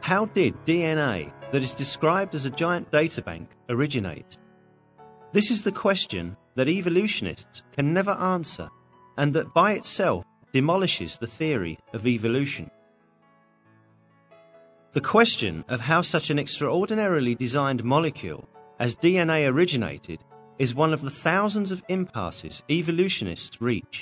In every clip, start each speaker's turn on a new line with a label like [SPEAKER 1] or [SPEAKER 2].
[SPEAKER 1] How did DNA that is described as a giant databank originate? This is the question that evolutionists can never answer, and that by itself demolishes the theory of evolution. The question of how such an extraordinarily designed molecule as DNA originated is one of the thousands of impasses evolutionists reach.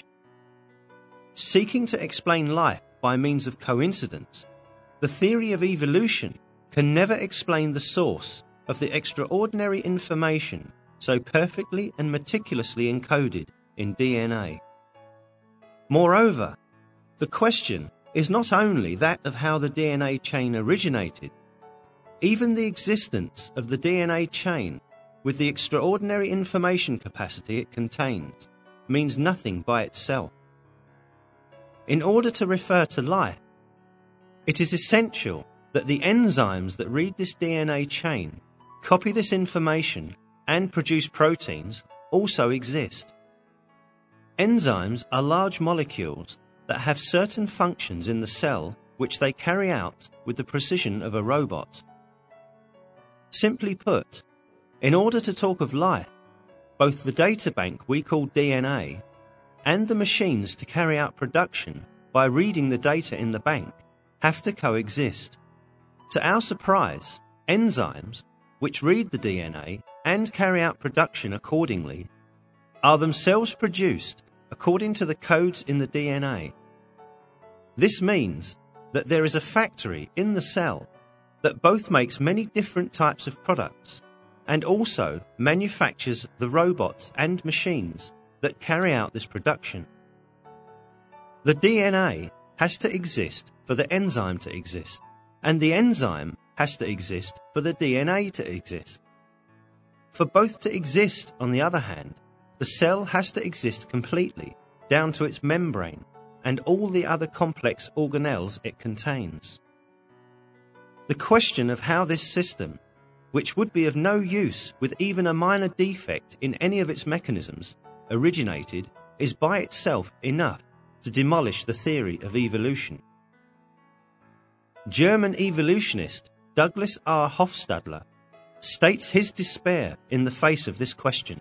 [SPEAKER 1] Seeking to explain life by means of coincidence, the theory of evolution can never explain the source of the extraordinary information so perfectly and meticulously encoded in DNA. Moreover, the question is not only that of how the DNA chain originated. Even the existence of the DNA chain, with the extraordinary information capacity it contains, means nothing by itself. In order to refer to life, it is essential that the enzymes that read this DNA chain, copy this information, and produce proteins also exist. Enzymes are large molecules that have certain functions in the cell which they carry out with the precision of a robot. Simply put, in order to talk of life, both the databank we call DNA and the machines to carry out production by reading the data in the bank have to coexist. To our surprise, enzymes, which read the DNA and carry out production accordingly, are themselves produced according to the codes in the DNA. This means that there is a factory in the cell that both makes many different types of products and also manufactures the robots and machines that carry out this production. The DNA has to exist for the enzyme to exist, and the enzyme has to exist for the DNA to exist. For both to exist, on the other hand, the cell has to exist completely, down to its membrane and all the other complex organelles it contains. The question of how this system, which would be of no use with even a minor defect in any of its mechanisms, originated, is by itself enough to demolish the theory of evolution. German evolutionist Douglas R. Hofstadter states his despair in the face of this question.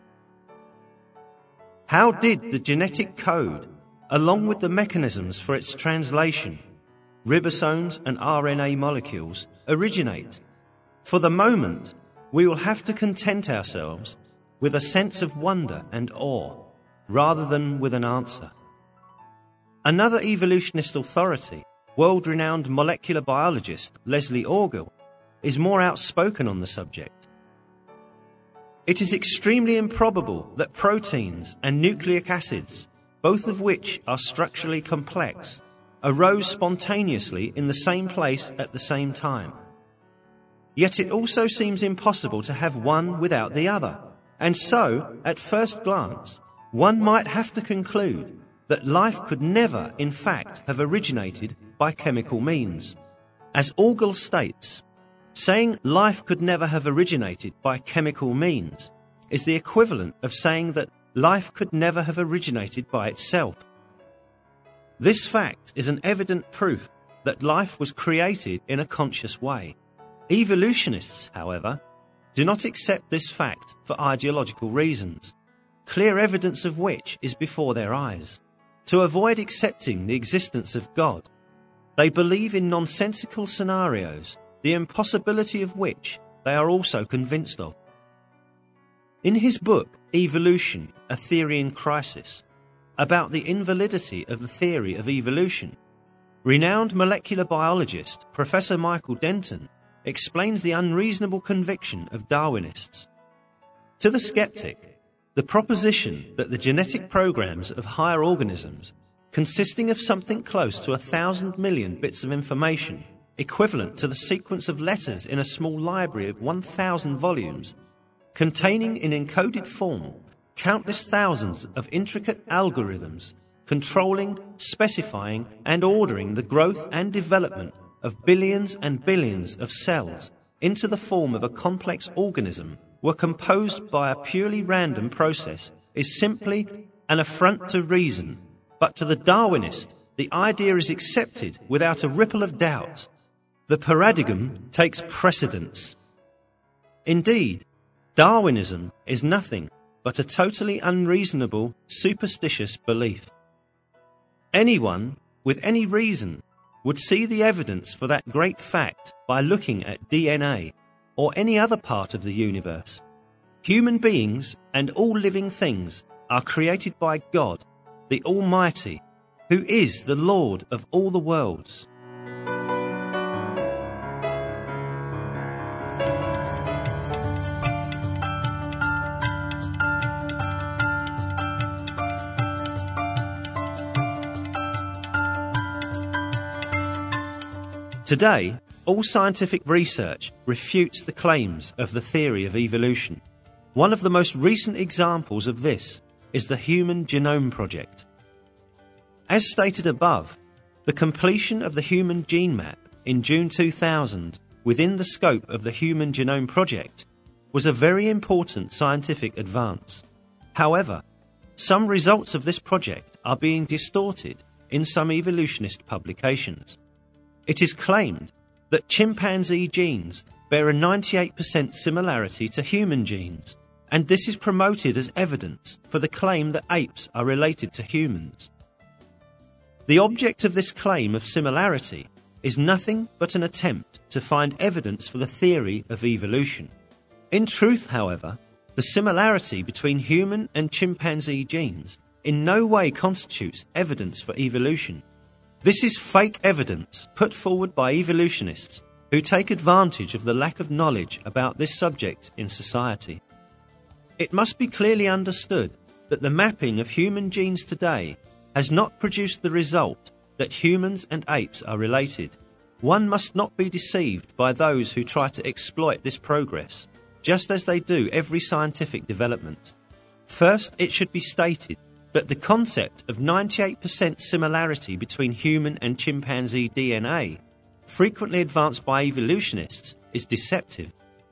[SPEAKER 1] How did the genetic code, along with the mechanisms for its translation, ribosomes and RNA molecules, originate? For the moment, we will have to content ourselves with a sense of wonder and awe, rather than with an answer. Another evolutionist authority, world-renowned molecular biologist Leslie Orgel, is more outspoken on the subject. It is extremely improbable that proteins and nucleic acids, both of which are structurally complex, arose spontaneously in the same place at the same time. Yet it also seems impossible to have one without the other, and so, at first glance, one might have to conclude that life could never, in fact, have originated by chemical means. As Orgel states, saying life could never have originated by chemical means is the equivalent of saying that life could never have originated by itself. This fact is an evident proof that life was created in a conscious way. Evolutionists, however, do not accept this fact for ideological reasons, clear evidence of which is before their eyes. To avoid accepting the existence of God, they believe in nonsensical scenarios, the impossibility of which they are also convinced of. In his book, Evolution, A Theory in Crisis, about the invalidity of the theory of evolution, renowned molecular biologist Professor Michael Denton explains the unreasonable conviction of Darwinists. To the skeptic, the proposition that the genetic programs of higher organisms, consisting of something close to 1,000 million bits of information, equivalent to the sequence of letters in a small library of 1,000 volumes, containing in encoded form countless thousands of intricate algorithms, controlling, specifying, and ordering the growth and development of billions and billions of cells into the form of a complex organism, were composed by a purely random process, is simply an affront to reason. But to the Darwinist, the idea is accepted without a ripple of doubt. The paradigm takes precedence. Indeed, Darwinism is nothing but a totally unreasonable, superstitious belief. Anyone with any reason would see the evidence for that great fact by looking at DNA or any other part of the universe. Human beings and all living things are created by God, the Almighty, who is the Lord of all the worlds. Today, all scientific research refutes the claims of the theory of evolution. One of the most recent examples of this is the Human Genome Project. As stated above, the completion of the Human Gene Map in June 2000 within the scope of the Human Genome Project was a very important scientific advance. However, some results of this project are being distorted in some evolutionist publications. It is claimed that chimpanzee genes bear a 98% similarity to human genes, and this is promoted as evidence for the claim that apes are related to humans. The object of this claim of similarity is nothing but an attempt to find evidence for the theory of evolution. In truth, however, the similarity between human and chimpanzee genes in no way constitutes evidence for evolution. This is fake evidence put forward by evolutionists who take advantage of the lack of knowledge about this subject in society. It must be clearly understood that the mapping of human genes today has not produced the result that humans and apes are related. One must not be deceived by those who try to exploit this progress, just as they do every scientific development. First, it should be stated that the concept of 98% similarity between human and chimpanzee DNA, frequently advanced by evolutionists, is deceptive.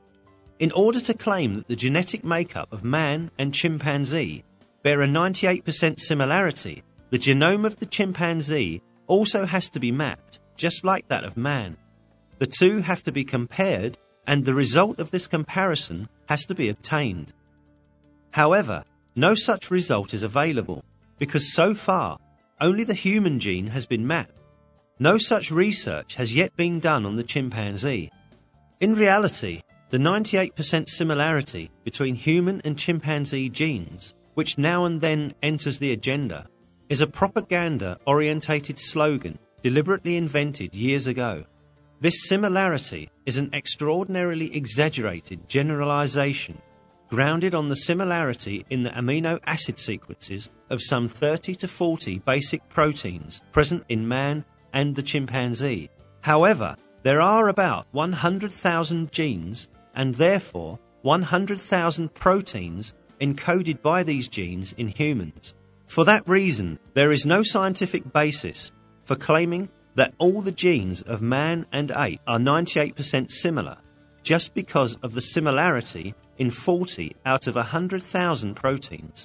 [SPEAKER 1] In order to claim that the genetic makeup of man and chimpanzee bear a 98% similarity, the genome of the chimpanzee also has to be mapped, just like that of man. The two have to be compared, and the result of this comparison has to be obtained. However, no such result is available, because so far, only the human gene has been mapped. No such research has yet been done on the chimpanzee. In reality, the 98% similarity between human and chimpanzee genes, which now and then enters the agenda, is a propaganda-orientated slogan deliberately invented years ago. This similarity is an extraordinarily exaggerated generalization grounded on the similarity in the amino acid sequences of some 30 to 40 basic proteins present in man and the chimpanzee. However, there are about 100,000 genes and therefore 100,000 proteins encoded by these genes in humans. For that reason, there is no scientific basis for claiming that all the genes of man and ape are 98% similar, just because of the similarity in 40 out of 100,000 proteins.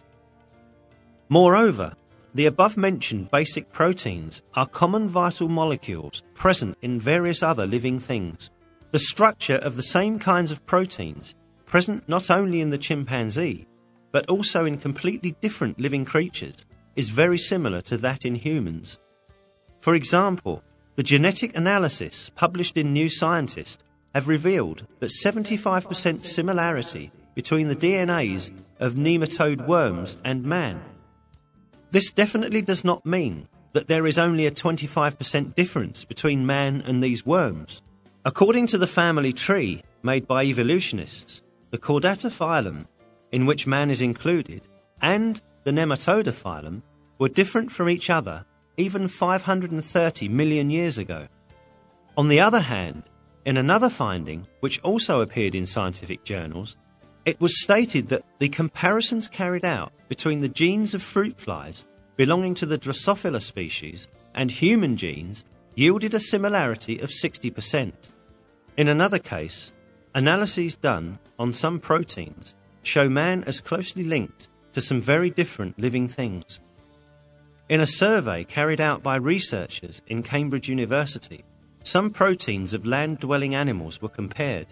[SPEAKER 1] Moreover, the above-mentioned basic proteins are common vital molecules present in various other living things. The structure of the same kinds of proteins, present not only in the chimpanzee, but also in completely different living creatures, is very similar to that in humans. For example, the genetic analysis published in New Scientist have revealed that 75% similarity between the DNAs of nematode worms and man. This definitely does not mean that there is only a 25% difference between man and these worms. According to the family tree made by evolutionists, the Chordata phylum, in which man is included, and the Nematoda phylum were different from each other even 530 million years ago. On the other hand, in another finding, which also appeared in scientific journals, it was stated that the comparisons carried out between the genes of fruit flies belonging to the Drosophila species and human genes yielded a similarity of 60%. In another case, analyses done on some proteins show man as closely linked to some very different living things. In a survey carried out by researchers in Cambridge University some proteins of land-dwelling animals were compared.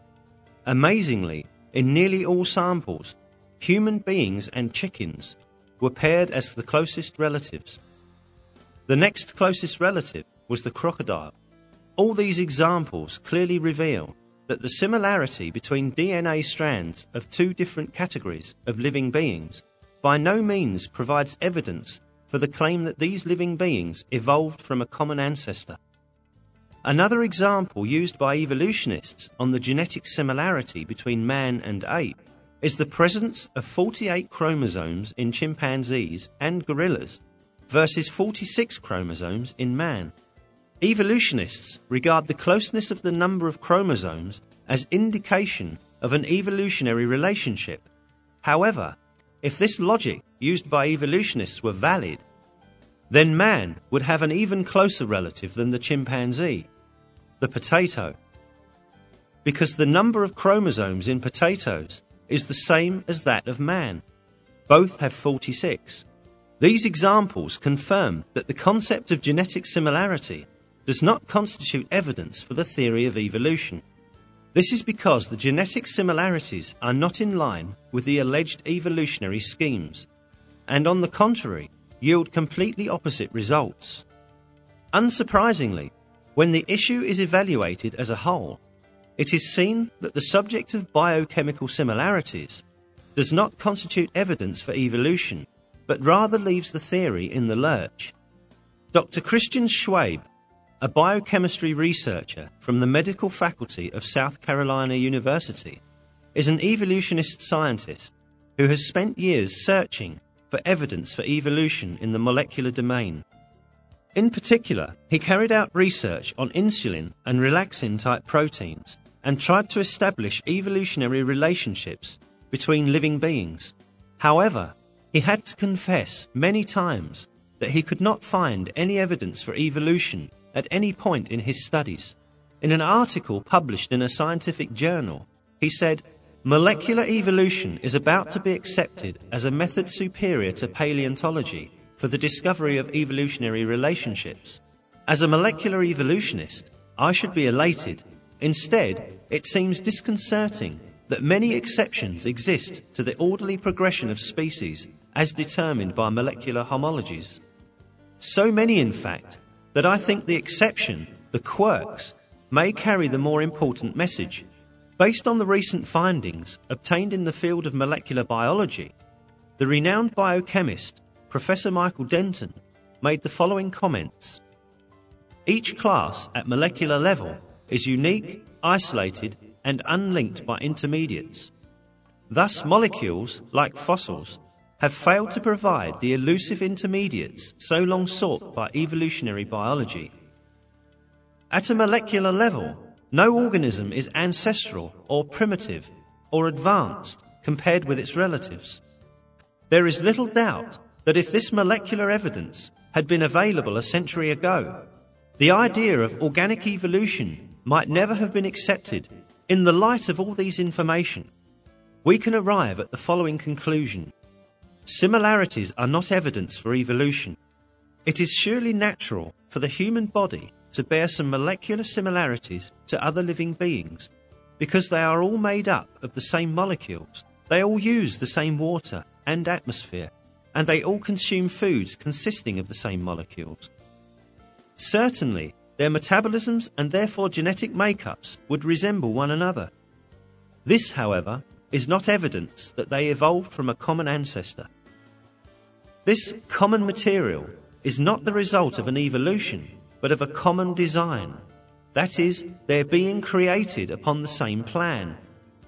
[SPEAKER 1] Amazingly, in nearly all samples, human beings and chickens were paired as the closest relatives. The next closest relative was the crocodile. All these examples clearly reveal that the similarity between DNA strands of two different categories of living beings by no means provides evidence for the claim that these living beings evolved from a common ancestor. Another example used by evolutionists on the genetic similarity between man and ape is the presence of 48 chromosomes in chimpanzees and gorillas versus 46 chromosomes in man. Evolutionists regard the closeness of the number of chromosomes as indication of an evolutionary relationship. However, if this logic used by evolutionists were valid, then man would have an even closer relative than the chimpanzee, the potato, because the number of chromosomes in potatoes is the same as that of man. Both have 46. These examples confirm that the concept of genetic similarity does not constitute evidence for the theory of evolution. This is because the genetic similarities are not in line with the alleged evolutionary schemes, and on the contrary, yield completely opposite results. Unsurprisingly, when the issue is evaluated as a whole, it is seen that the subject of biochemical similarities does not constitute evidence for evolution, but rather leaves the theory in the lurch. Dr. Christian Schwabe, a biochemistry researcher from the medical faculty of South Carolina University, is an evolutionist scientist who has spent years searching for evidence for evolution in the molecular domain. In particular, he carried out research on insulin and relaxin-type proteins and tried to establish evolutionary relationships between living beings. However, he had to confess many times that he could not find any evidence for evolution at any point in his studies. In an article published in a scientific journal, he said, "Molecular evolution is about to be accepted as a method superior to paleontology for the discovery of evolutionary relationships. As a molecular evolutionist, I should be elated. Instead, it seems disconcerting that many exceptions exist to the orderly progression of species as determined by molecular homologies. So many, in fact, that I think the exception, the quirks, may carry the more important message. Based on the recent findings obtained in the field of molecular biology, the renowned biochemist Professor Michael Denton made the following comments. Each class at molecular level is unique, isolated, and unlinked by intermediates. Thus, molecules, like fossils, have failed to provide the elusive intermediates so long sought by evolutionary biology. At a molecular level, no organism is ancestral or primitive or advanced compared with its relatives. There is little doubt that if this molecular evidence had been available a century ago, the idea of organic evolution might never have been accepted. In the light of all these information, we can arrive at the following conclusion. Similarities are not evidence for evolution. It is surely natural for the human body to bear some molecular similarities to other living beings, because they are all made up of the same molecules, they all use the same water and atmosphere, and they all consume foods consisting of the same molecules. Certainly, their metabolisms and therefore genetic makeups would resemble one another. This, however, is not evidence that they evolved from a common ancestor. This common material is not the result of an evolution, but of a common design. That is, their being created upon the same plan.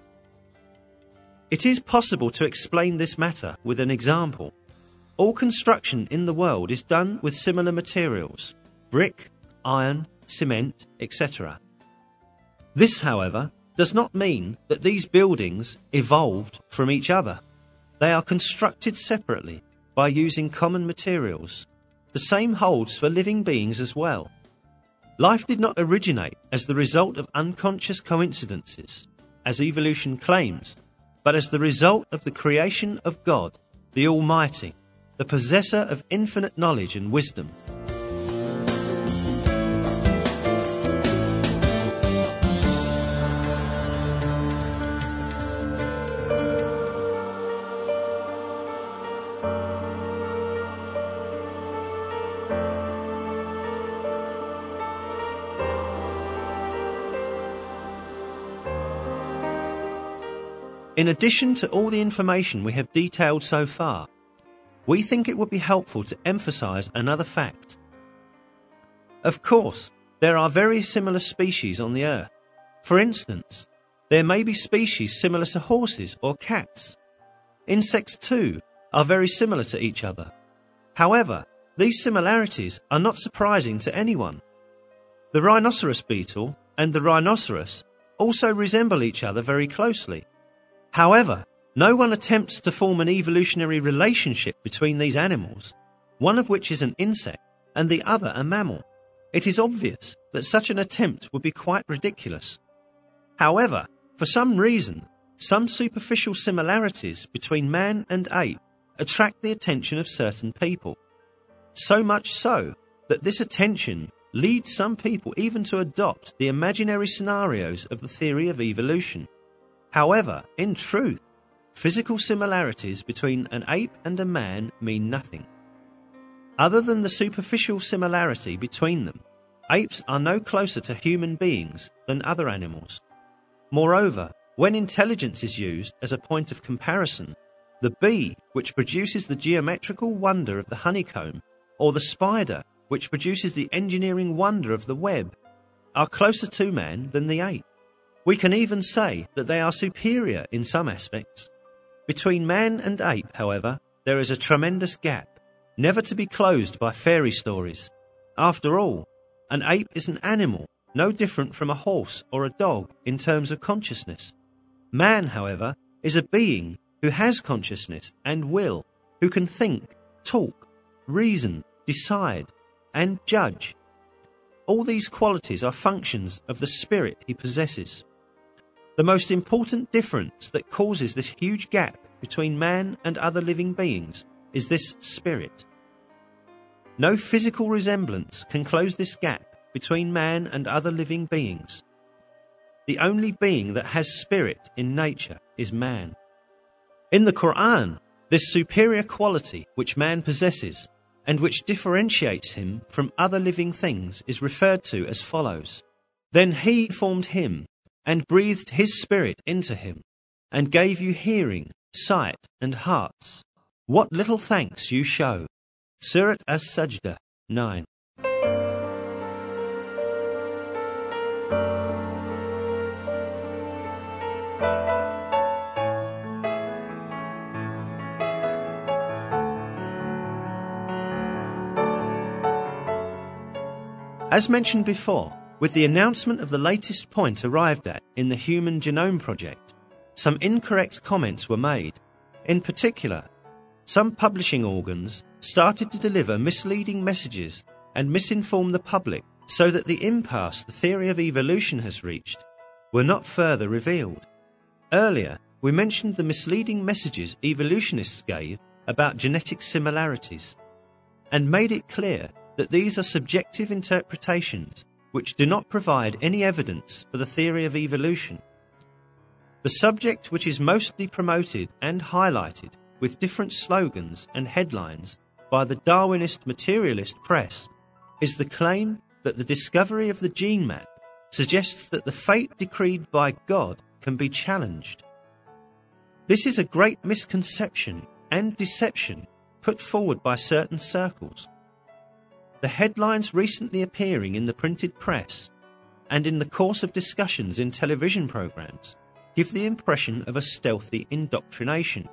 [SPEAKER 1] It is possible to explain this matter with an example. All construction in the world is done with similar materials: brick, iron, cement, etc. This, however, does not mean that these buildings evolved from each other. They are constructed separately by using common materials. The same holds for living beings as well. Life did not originate as the result of unconscious coincidences, as evolution claims, but as the result of the creation of God, the Almighty, the possessor of infinite knowledge and wisdom. In addition to all the information we have detailed so far, we think it would be helpful to emphasize another fact. Of course, there are very similar species on the Earth. For instance, there may be species similar to horses or cats. Insects too are very similar to each other. However, these similarities are not surprising to anyone. The rhinoceros beetle and the rhinoceros also resemble each other very closely. However, no one attempts to form an evolutionary relationship between these animals, one of which is an insect and the other a mammal. It is obvious that such an attempt would be quite ridiculous. However, for some reason, some superficial similarities between man and ape attract the attention of certain people. So much so that this attention leads some people even to adopt the imaginary scenarios of the theory of evolution. However, in truth, physical similarities between an ape and a man mean nothing. Other than the superficial similarity between them, apes are no closer to human beings than other animals. Moreover, when intelligence is used as a point of comparison, the bee, which produces the geometrical wonder of the honeycomb, or the spider, which produces the engineering wonder of the web, are closer to man than the ape. We can even say that they are superior in some aspects. Between man and ape, however, there is a tremendous gap, never to be closed by fairy stories. After all, an ape is an animal, no different from a horse or a dog in terms of consciousness. Man, however, is a being who has consciousness and will, who can think, talk, reason, decide, and judge. All these qualities are functions of the spirit he possesses. The most important difference that causes this huge gap between man and other living beings is this spirit. No physical resemblance can close this gap between man and other living beings. The only being that has spirit in nature is man. In the Quran, this superior quality which man possesses and which differentiates him from other living things is referred to as follows. Then he formed him and breathed his spirit into him and gave you hearing, sight and hearts. What little thanks you show. Surat As-Sajdah 9. As mentioned before, with the announcement of the latest point arrived at in the Human Genome Project, some incorrect comments were made. In particular, some publishing organs started to deliver misleading messages and misinform the public so that the impasse the theory of evolution has reached were not further revealed. Earlier, we mentioned the misleading messages evolutionists gave about genetic similarities and made it clear that these are subjective interpretations which do not provide any evidence for the theory of evolution. The subject which is mostly promoted and highlighted with different slogans and headlines by the Darwinist materialist press is the claim that the discovery of the gene map suggests that the fate decreed by God can be challenged. This is a great misconception and deception put forward by certain circles. The headlines recently appearing in the printed press and in the course of discussions in television programs give the impression of a stealthy indoctrination.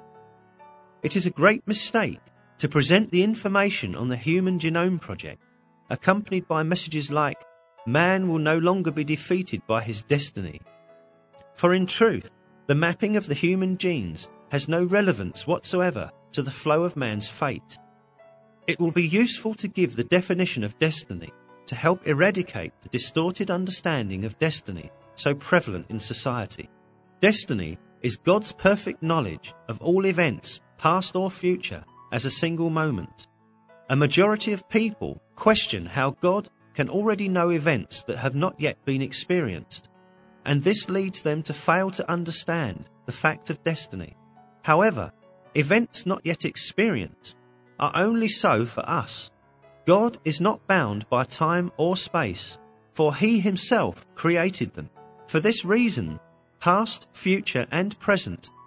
[SPEAKER 1] It is a great mistake to present the information on the Human Genome Project accompanied by messages like, "Man will no longer be defeated by his destiny." For in truth, the mapping of the human genes has no relevance whatsoever to the flow of man's fate. It will be useful to give the definition of destiny to help eradicate the distorted understanding of destiny so prevalent in society. Destiny is God's perfect knowledge of all events, past or future, as a single moment. A majority of people question how God can already know events that have not yet been experienced, and this leads them to fail to understand the fact of destiny. However, events not yet experienced are only so for us. God is not bound by time or space, for He Himself created them. For this reason, past, future and present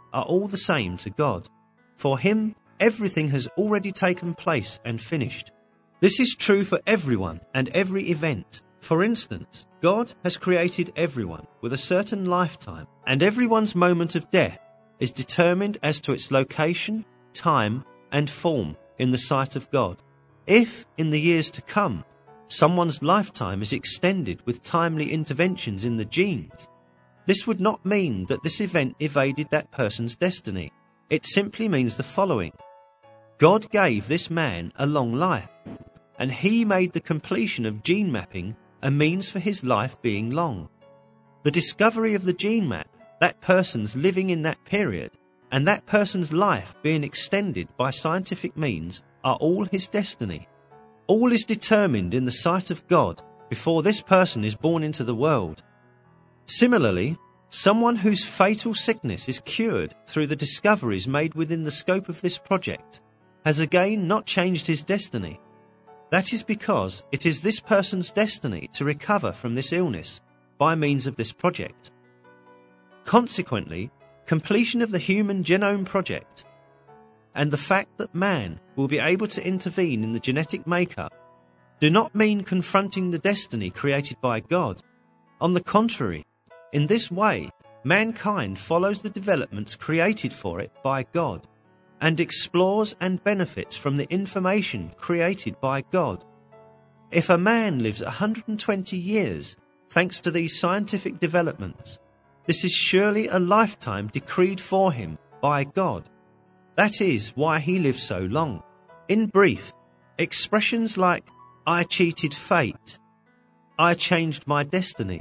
[SPEAKER 1] are all the same to God. For him, everything has already taken place and finished. This is true for everyone and every event. For instance, God has created everyone with a certain lifetime, and everyone's moment of death is determined as to its location, time, and form in the sight of God. If, in the years to come, someone's lifetime is extended with timely interventions in the genes, this would not mean that this event evaded that person's destiny. It simply means the following. God gave this man a long life, and he made the completion of gene mapping a means for his life being long. The discovery of the gene map, that person's living in that period, and that person's life being extended by scientific means are all his destiny. All is determined in the sight of God before this person is born into the world. Similarly, someone whose fatal sickness is cured through the discoveries made within the scope of this project has again not changed his destiny. That is because it is this person's destiny to recover from this illness by means of this project. Consequently, completion of the Human Genome Project and the fact that man will be able to intervene in the genetic makeup do not mean confronting the destiny created by God. On the contrary, in this way, mankind follows the developments created for it by God and explores and benefits from the information created by God. If a man lives 120 years thanks to these scientific developments, this is surely a lifetime decreed for him by God. That is why he lives so long. In brief, expressions like, I cheated fate, I changed my destiny,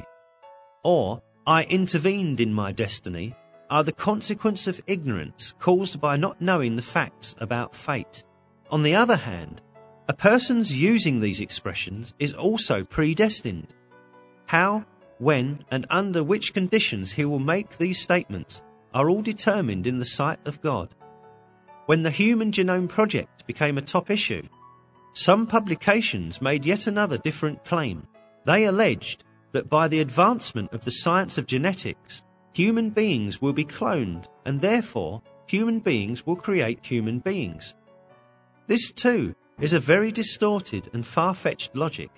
[SPEAKER 1] or I intervened in my destiny are the consequence of ignorance caused by not knowing the facts about fate. On the other hand, a person's using these expressions is also predestined. How, when, and under which conditions he will make these statements are all determined in the sight of God. When the Human Genome Project became a top issue, some publications made yet another different claim. They alleged that by the advancement of the science of genetics, human beings will be cloned, and therefore human beings will create human beings. This too is a very distorted and far-fetched logic.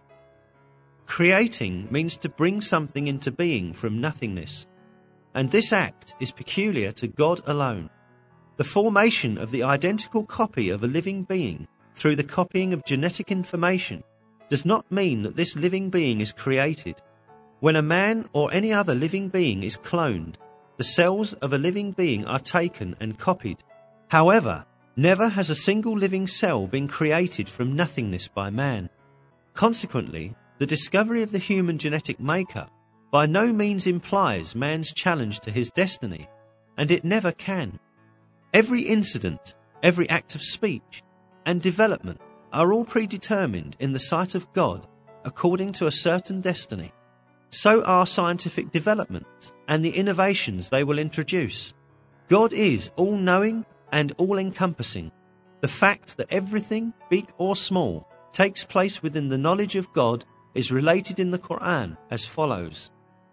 [SPEAKER 1] Creating means to bring something into being from nothingness, and this act is peculiar to God alone. The formation of the identical copy of a living being through the copying of genetic information does not mean that this living being is created. When a man or any other living being is cloned, the cells of a living being are taken and copied. However, never has a single living cell been created from nothingness by man. Consequently, the discovery of the human genetic makeup by no means implies man's challenge to his destiny, and it never can. Every incident, every act of speech, and development are all predetermined in the sight of God according to a certain destiny. So are scientific developments and the innovations they will introduce. God is all-knowing and all-encompassing. The fact that everything, big or small, takes place within the knowledge of God is related in the Quran as follows.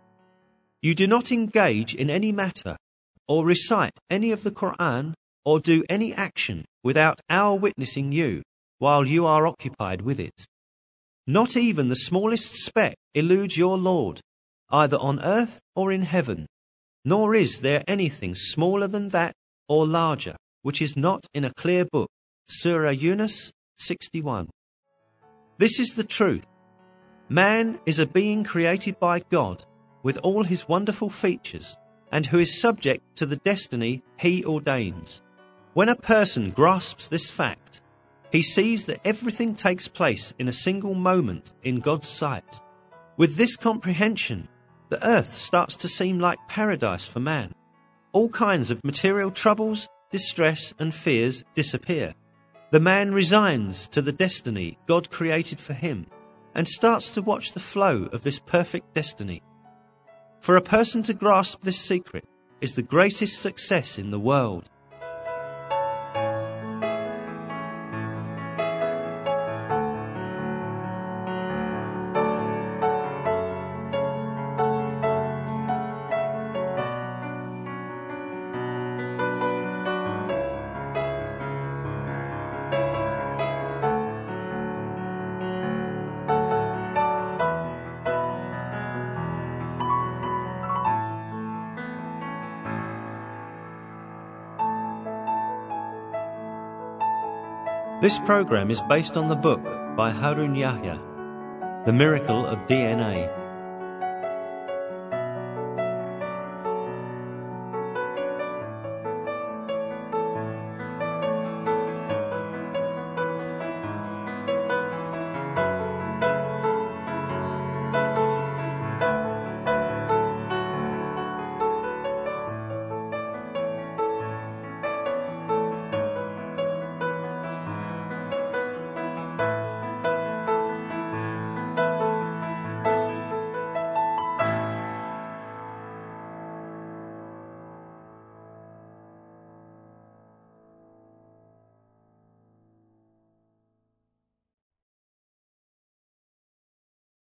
[SPEAKER 1] You do not engage in any matter or recite any of the Quran or do any action without our witnessing you while you are occupied with it. Not even the smallest speck eludes your Lord, either on earth or in heaven, nor is there anything smaller than that or larger, which is not in a clear book. Surah Yunus 61. This is the truth. Man is a being created by God with all his wonderful features and who is subject to the destiny he ordains. When a person grasps this fact, he sees that everything takes place in a single moment in God's sight. With this comprehension, the earth starts to seem like paradise for man. All kinds of material troubles, distress, and fears disappear. The man resigns to the destiny God created for him and starts to watch the flow of this perfect destiny. For a person to grasp this secret is the greatest success in the world. This program is based on the book by Harun Yahya, The Miracle of DNA,